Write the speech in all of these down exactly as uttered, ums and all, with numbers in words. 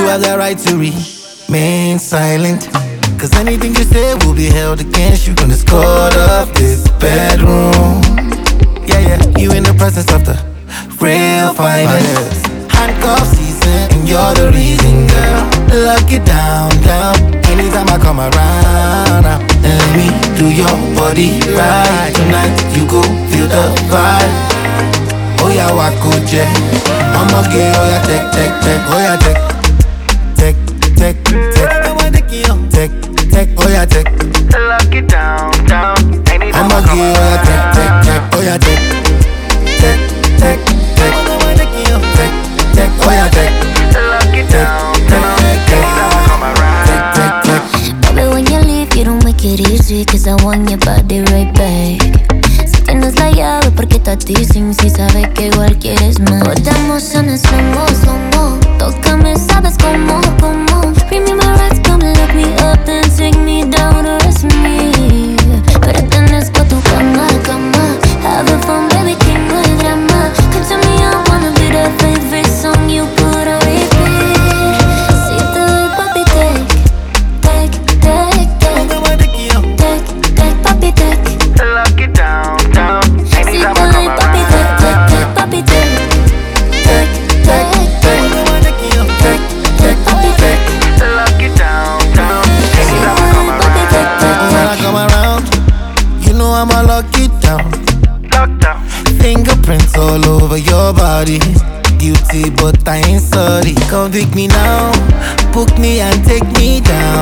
have the right to remain silent, cause anything you say will be held against you in the court of this bedroom. Yeah, yeah, you in the presence of the real finest. Handcuff season, and you're the reason, girl. Lock it down, down. Anytime I come around, uh, and let me do your body right. Tonight you go feel the vibe. Oh yeah, wakoje. I'ma get oh yeah, take, take, take. Oh yeah, take, take, take, take. Take, take, oh yeah, take. Lock it down, down. Anytime I'ma I get come oh yeah, take, around. take, take. Oh yeah, take, take, take, take. Take, take, oh yeah, take. Lock it down, down. Anytime I come around. Take, take. Baby, when you leave, you don't make it easy, cause I want your body right back. Si tienes la llave, ¿por qué estás teasing? Si sabes que igual quieres más. Podamos en el slow-mo, slow-mo. Tócame, sabes cómo, cómo. Bring me my rights, come lock me up, then take me down to rest me. Pertenezco a tu cama, cama. Having fun, baby, que no hay drama. Come to me, I wanna be the favorite song you put on repeat. Si te doy, papi, take, take, take, take. Take, take, papi, take. Lock it down, down. Si te Anytime I doy, come papi, take, take, around. take, papi, take. Take, take, take. Take, take, papi, take. Lock it down, down. Anytime I come Papi, take, take, When I take. come around, you know I'ma lock it down. Lock down. Fingerprints all over your body. Guilty, but I ain't sorry. Convict me now, book me and take me down.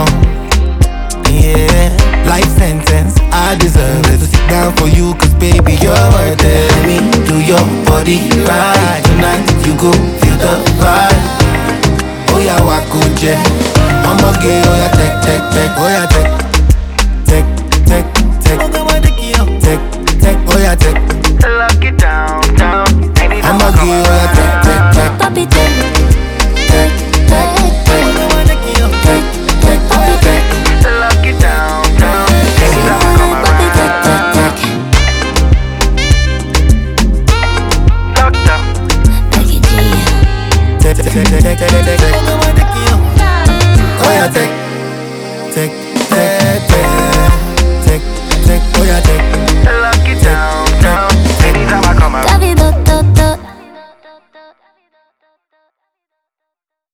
Yeah, life sentence, I deserve it. To sit down for you, cause baby, you're worth it. Let me do your body right. Tonight, you go feel the vibe. Oh yeah, wakoje. I'ma get, oh yeah, take, take, take. Oh yeah, take, take, take, take. Take, take, oh yeah, take. Lock it down, down. Anytime I'ma I get, come oh yeah, take, around. take, take. Papi, take. Take, take, take. Take, take, papi, take. Lock it down, down. Anytime I come Papi, take, around. take, take. Lock down. Becky G. Take, take, take, take, take, take, take. Oh yeah, take, take, take, take, take, take, oh yeah, take.